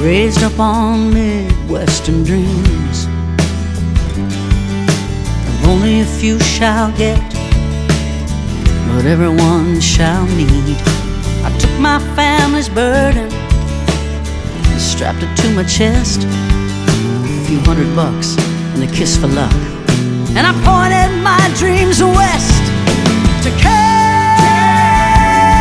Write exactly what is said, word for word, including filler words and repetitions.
raised up on Midwestern dreams of only a few shall get, but everyone shall need. I took my family's burden and strapped it to my chest, a few hundred bucks and a kiss for luck, and I pointed my dreams west to care.